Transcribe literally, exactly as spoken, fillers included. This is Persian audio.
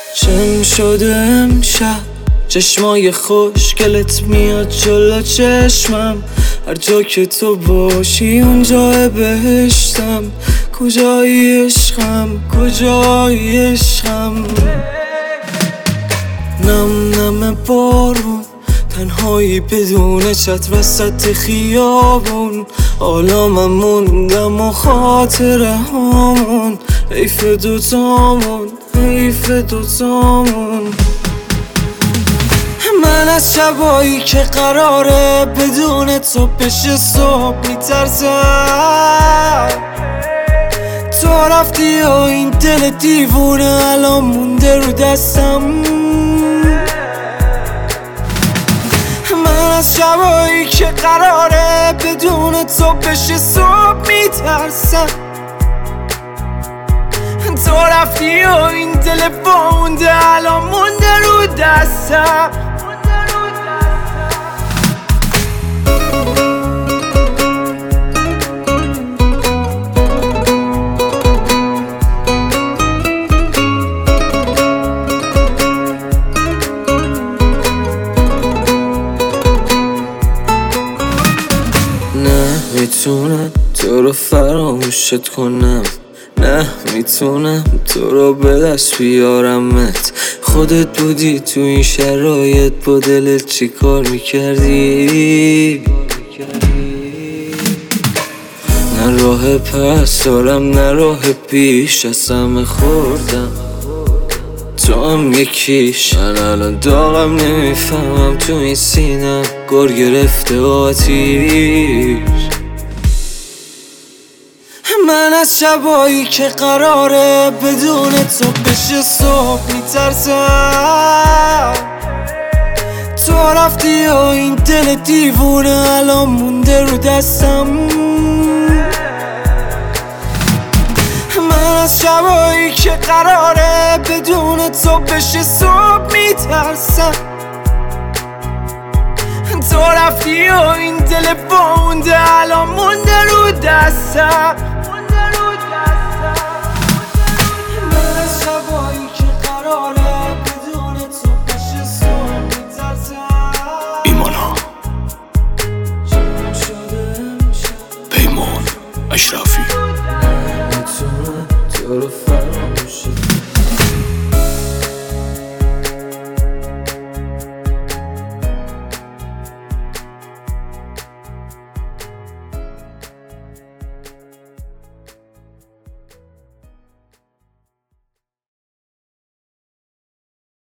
چم شده امشب چشمای خوشگلت میاد جلو چشمم، هر جا که تو باشی اونجا بهشتم. کجایی عشقم، کجایی عشقم؟ نم نم بارون، تنهایی بدون چتر وسط خیابون. حالا من موندم و خاطره هامون، حیف دوتامون، حیف دوتامون. من از شبایی که قراره بدون تو بشه صبح میترسم. تو رفتی و این دل دیوونه الان مونده رو دستم. من از شبایی که قراره بدون تو بشه صبح میترسم. تو رفتی و این دل بونده الان مونده رو دستم. نه میتونم تو رو فراموشت کنم، نه میتونم تو رو به دست بیارمت. خودت بودی تو این شرایط با دلت چی کار میکردی؟ نه راه پس دارم نه راه پیش، از همه خوردم تو هم یکیش. من الان داغم نمیفهمم تو این سینم گر گرفته آتیش. من از شبایی که قراره بدون تو بشه صبح میترسم. تو رفتی و این دل دیوونه الان مونده رو دستم. من از شبایی که قراره بدون تو بشه صبح میترسم. تو رفتی و این دل بونده الان مونده رو دستم. من از شبایی که قراره بدون تو بشه صبح میترسم. ایمانا، پیمان اشرافی. تو رو